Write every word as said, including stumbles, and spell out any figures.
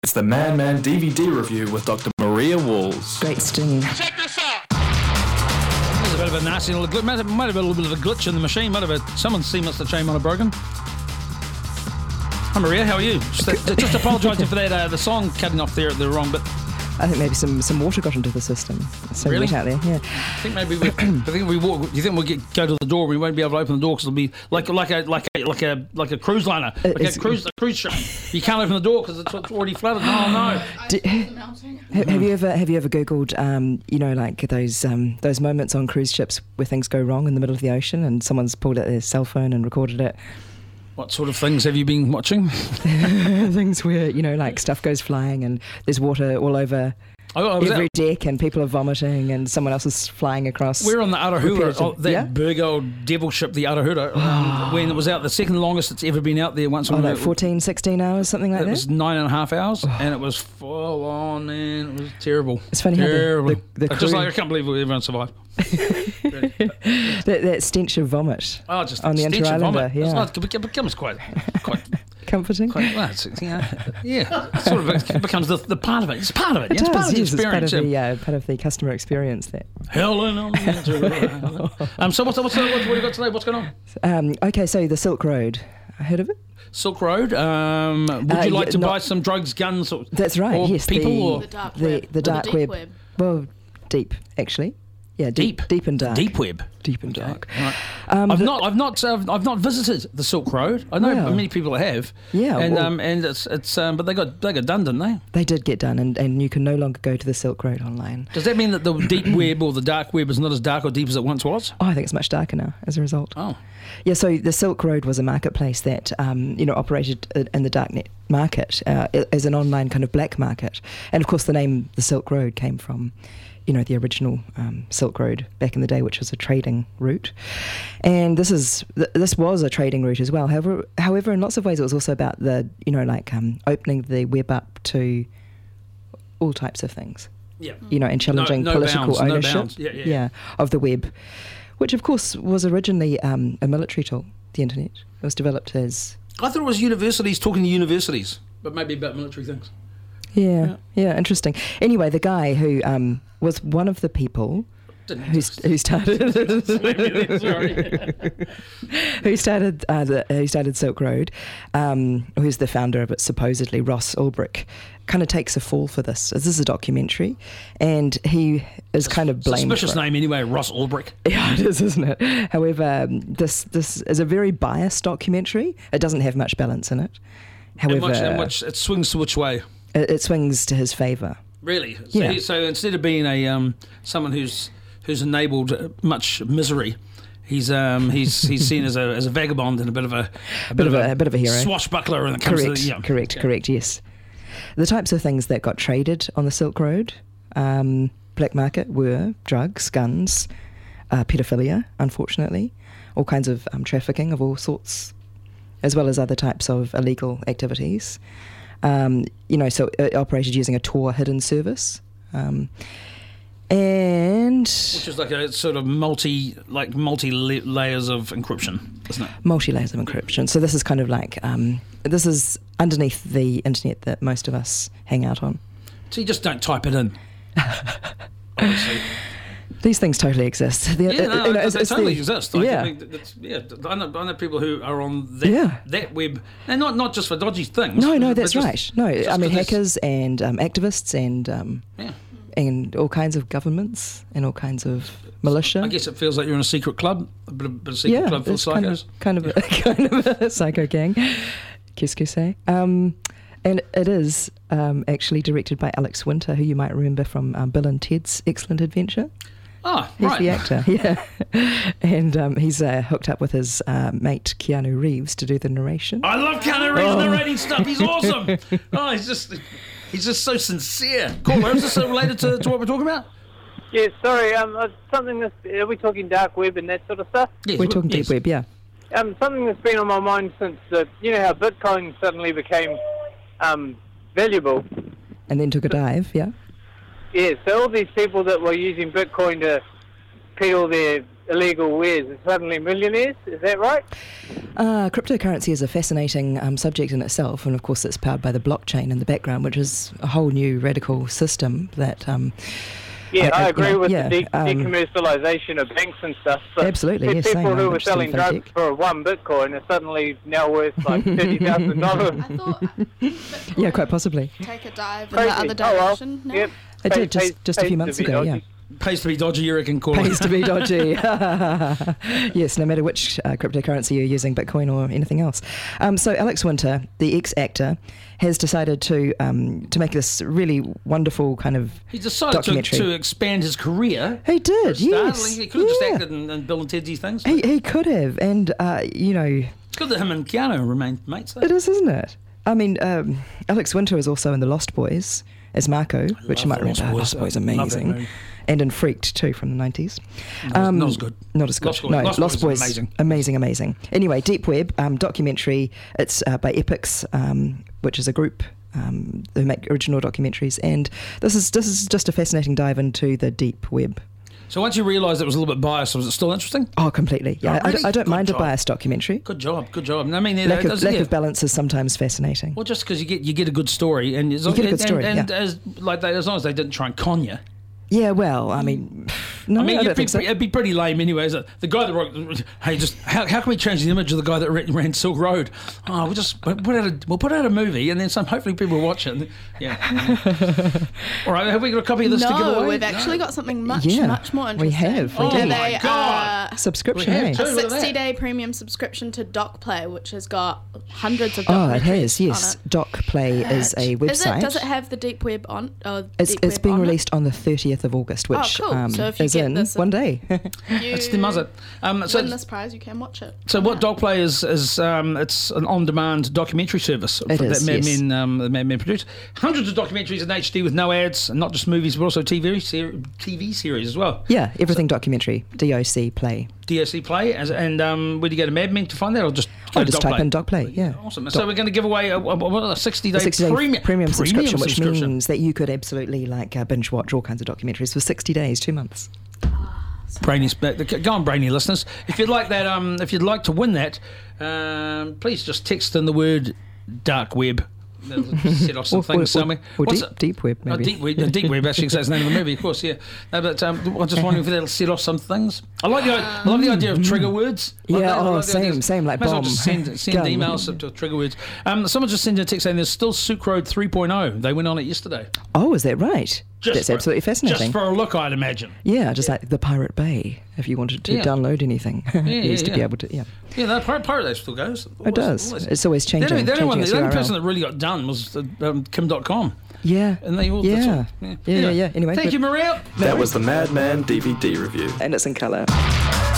It's the Man Man D V D review with Doctor Maria Walls. Great stinging. Check this out. There's a bit of a nasty little glitch. Might have, might have been a little bit of a glitch in the machine. Might have a, someone's seen Mister Chain might have broken. Hi Maria, how are you? Just, just apologising for that. Uh, the song cutting off there at the wrong bit. I think maybe some, some water got into the system. It's so Really? wet out there. Yeah. I think maybe we. I think we walk. You think we'll get go to the door? We won't be able to open the door because it'll be like like a like a like a like a cruise liner, like Is- a cruise a cruise ship. You can't open the door because it's, it's already flooded. No, no. Do, have, have you ever have you ever googled um, you know like those um, those moments on cruise ships where things go wrong in the middle of the ocean and someone's pulled out their cell phone and recorded it? What sort of things have you been watching? Things where you know like stuff goes flying and there's water all over I, I was every out, deck and people are vomiting and someone else is flying across. we're on the Arahura, Repaired to- oh, that yeah? big old devil ship, the Arahura, um, when it was out, the second longest it's ever been out there. Once Oh, we like were- fourteen, sixteen hours, something like It that. was nine and a half hours, and it was full on, and it was terrible. It's funny how the- terrible. the- the I just crew- like I can't believe everyone survived. Really. that, that stench of vomit Oh, just on the stench of Inter-Islander. vomit. It's Yeah, not, it becomes quite, quite, comforting. quite. Well, it's, yeah, yeah. It sort of it becomes the, the part of it. It's part of it. It it's part does, of the yes, it's part of experience. the uh, part of the customer experience. That. Helen on the Inter- Um. So what's what's what, what have you got today? What's going on? Um, okay, so the Silk Road. Heard of it? Silk Road. Um. Would Uh, you like yeah, to not- buy some drugs, guns, or That's right. or yes, people, the, or The dark the, web. the Or dark deep web. web. Well, deep actually. Yeah, deep, Deep? deep and dark. deep web? deep and Okay. dark. All right. Um, I've the- not, I've not, uh, I've not visited the Silk Road. I know Yeah. many people have. Yeah, and well- um, and it's, it's, um, but they got, they got done, didn't they? They did get done, and, and you can no longer go to the Silk Road online. Does that mean that the deep web or the dark web is not as dark or deep as it once was? Oh, I think it's much darker now as a result. Oh, Yeah, so the Silk Road was a marketplace that um, you know operated i- in the darknet market uh, i- as an online kind of black market, and of course the name the Silk Road came from, you know, the original um, Silk Road back in the day, which was a trading route, and this is th- this was a trading route as well. However, however, in lots of ways, it was also about the you know like um, opening the web up to all types of things. yeah. You know, and challenging no political bounds, no ownership, bounds. Yeah, yeah, yeah. of the web, which of course was originally um, a military tool. The internet it was developed as I thought it was universities talking to universities, but maybe about military things. yeah, yeah, interesting. Anyway, the guy who um, was one of the people Didn't who st- who started Sorry. who started uh, the, who started Silk Road, um, who's the founder of it supposedly, Ross Ulbricht, kind of takes a fall for this. This is a documentary, and he is kind of blamed. Suspicious for it. name anyway, Ross Ulbricht. Yeah, it is, isn't it? However, um, this this is a very biased documentary. It doesn't have much balance in it. And However, which, and which, it swings to which way? it, it swings to his favour. Really? So, Yeah. he, so instead of being a um, someone who's who's enabled uh, much misery, he's um, he's he's seen as a as a vagabond and a bit of a, a Bit of a- a bit of a hero. swashbuckler when it comes Correct, to the, yeah. correct, Okay. correct. Yes, the types of things that got traded on the Silk Road, um, black market, were drugs, guns, uh, pedophilia. Unfortunately, all kinds of um, trafficking of all sorts, as well as other types of illegal activities. Um, you know, so it operated using a Tor hidden service. Um, and Which is like a sort of multi like multi la- layers of encryption, isn't it? multi-layers of encryption. So this is kind of like, um, this is underneath the internet that most of us hang out on. So you just don't type it in. Obviously. These things totally exist. They're- Yeah, no, you know, they it's- it's totally the- exist. Like, yeah. I mean, that's, yeah, I know, I know people who are on that, Yeah. that web, and not not just for dodgy things. No, no, but that's just- right. No, just I mean 'cause it's- hackers and um, activists and um, Yeah. and all kinds of governments and all kinds of militia. I guess it feels like you're in a secret club, a bit of, bit of secret yeah, club full of it's kind psychos. of kind of a, kind of a psycho gang. Qu'est-ce que c'est? Um, and it is um, actually directed by Alex Winter, who you might remember from um, Bill and Ted's Excellent Adventure. Ah, He's right. the actor, yeah. And um, he's uh, hooked up with his uh, mate Keanu Reeves to do the narration. I love Keanu Reeves Oh. narrating stuff. He's awesome. Oh, he's just he's just so sincere. Cool. Is this related to, to what we're talking about? Yeah, sorry. Um, uh, something that's are we talking dark web and that sort of stuff? Yes, We're talking yes. deep web, yeah. Um, something that's been on my mind since uh, you know how Bitcoin suddenly became um valuable. And then took a dive, yeah. Yeah, so all these people that were using Bitcoin to peddle their illegal wares are suddenly millionaires. Is that right? Uh, cryptocurrency is a fascinating um, subject in itself, and of course it's powered by the blockchain in the background, which is a whole new radical system that... Um, Yeah, I, I, I agree you know, with yeah, the de- um, decommercialization of banks and stuff. But Absolutely, the yes, people same, who I'm were interested in selling drugs fintech. for one Bitcoin are suddenly now worth like thirty thousand dollars. I thought Bitcoin Yeah, quite possibly. take a dive in Crazy. the other Oh, well. direction now. Yep. It Pays- did just, pays- just a few pays months to be ago, yeah. dodgy. Pays to be dodgy, you reckon, call Pays it. to be dodgy. Yes, no matter which uh, cryptocurrency you're using, Bitcoin or anything else. Um, so Alex Winter, the ex-actor, has decided to um, to make this really wonderful kind of He decided to, documentary. to expand his career. He did, For a start. yes. He could have just yeah. acted in, in Bill and Ted's things. He, he could have, and, uh, you know, It's good that him and Keanu remain mates, though. it is, isn't it? I mean, um, Alex Winter is also in The Lost Boys as Marco, which you might The Lost remember. Boys. Lost Boys, I love that amazing. movie. And in Freaked, too, from the nineties. Not, not as good. Not as good. Lost Boys- no, Lost Lost, Boys is Boys, amazing. amazing, amazing. Anyway, Deep Web um, documentary. It's uh, by Epix, um, which is a group um, who make original documentaries, and this is this is just a fascinating dive into the deep web. So once you realised it was a little bit biased, was it still interesting? Oh, completely. Yeah, Oh, I- I, really? don't- I don't Good mind job. a biased documentary. Good job, good job. I mean, you Lack know, of it lack does- of balance is sometimes fascinating. Well, just because you get you get a good story, and as, You get a good and- story, and, yeah. as like they, as long as they didn't try and con you. Yeah, well, I mean, no, I mean, I it'd don't be, think so. it'd be pretty lame anyway. Is it? The guy that wrote, hey, just how, how can we change the image of the guy that ran, ran Silk Road? Oh, we'll just we'll put out a we'll put out a movie, and then some. Hopefully, people will watch it. Yeah. All right, have we got a copy of this to give No, away? we've actually got something much, Yeah, much more we interesting. have, we Oh do. my They God. are Subscription, We have eh? to. a Look at that. sixty-day premium subscription to DocPlay, which has got hundreds of Oh, documentaries it has, yes. on it. DocPlay is a website. Is it, does it have the deep web on? Or It's, deep it's web being on it? released on the thirtieth of August, which Oh, cool. um, So if you is get in this one day. You It's the muzzet. Um, so, win this prize, you can watch it. so what Yeah. DocPlay is is um, it's an on-demand documentary service It for- is, that Mad yes. Men um, that Mad Men produce. Hundreds of documentaries in H D with no ads, and not just movies, but also T V ser- T V series as well. Yeah, everything documentary. D O C Play. D S C Play, as, and um, where do you go to Mad Men to find that, or just go Oh, to just DocPlay? type in DocPlay, yeah. Awesome. So we're going to give away a, a, a sixty-day, A sixty day premium, premium, subscription, which subscription. means that you could absolutely like uh, binge watch all kinds of documentaries for sixty days, two months. Brainy, go on, brainy listeners. If you'd like that, um, if you'd like to win that, um, please just text in the word dark web. That'll set off some Or- things or- somewhere. or What's deep- it? deep web, Oh, maybe. deep web. no, Deep web actually is the name of the movie, of course. Yeah. No, but um, I'm just wondering if that'll set off some things. I like the I love the idea of trigger words. I like Yeah, that. I oh, like the same- idea. same, like Might as well bomb. just send, send Gun. emails to trigger words. Um, someone just sent a text saying there's still Silk Road three point oh. They went on it yesterday. Oh, is that right? Just That's for- absolutely fascinating. Just for a look, I'd imagine. yeah, just like the Pirate Bay, if you wanted to Yeah. download anything. you yeah, used to be yeah. able to, yeah. Yeah, that Pirate, Pirate Day still goes. It does. It's always The changing. only, the only, one, changing the only its person U R L. that really got done was uh, um, Kim dot com. Yeah. And they all, that's Yeah. all. Yeah, yeah, yeah. Anyway, Thank but- you, Maria. That was the Madman D V D review. And it's in colour.